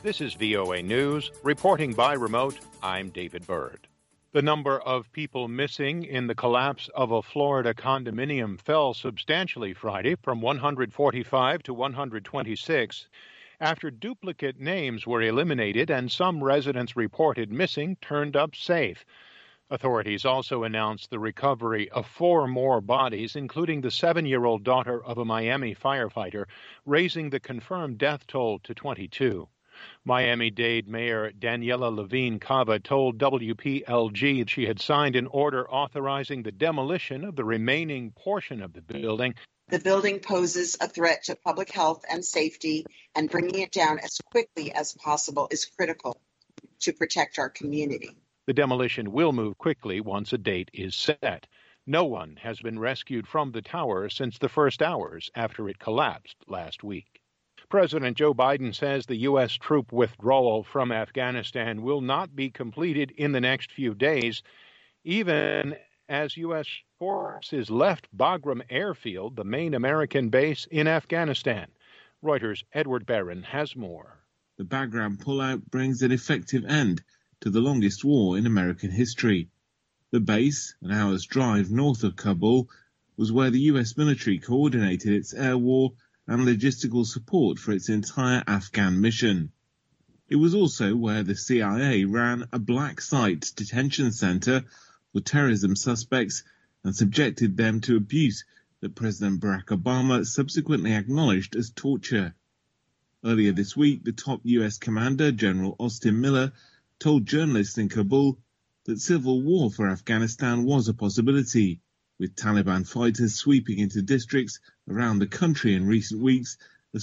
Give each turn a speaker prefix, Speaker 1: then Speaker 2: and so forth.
Speaker 1: This is VOA News. Reporting by remote, I'm David Byrd. The number of people missing in the collapse of a Florida condominium fell substantially Friday from 145 to 126 after duplicate names were eliminated and some residents reported missing turned up safe. Authorities also announced the recovery of 4 more bodies, including the 7-year-old daughter of a Miami firefighter, raising the confirmed death toll to 22. Miami-Dade Mayor Daniela Levine Cava told WPLG she had signed an order authorizing the demolition of the remaining portion of the building.
Speaker 2: The building poses a threat to public health and safety, and bringing it down as quickly as possible is critical to protect our community.
Speaker 1: The demolition will move quickly once a date is set. No one has been rescued from the tower since the first hours after it collapsed last week. President Joe Biden says the U.S. troop withdrawal from Afghanistan will not be completed in the next few days, even as U.S. forces left Bagram Airfield, the main American base in Afghanistan. Reuters' Edward Barron has more.
Speaker 3: The Bagram pullout brings an effective end to the longest war in American history. The base, an hour's drive north of Kabul, was where the U.S. military coordinated its air war and logistical support for its entire Afghan mission. It was also where the CIA ran a black site detention center for terrorism suspects and subjected them to abuse that President Barack Obama subsequently acknowledged as torture. Earlier this week, the top U.S. commander, General Austin Miller, told journalists in Kabul that civil war for Afghanistan was a possibility, with Taliban fighters sweeping into districts around the country in recent weeks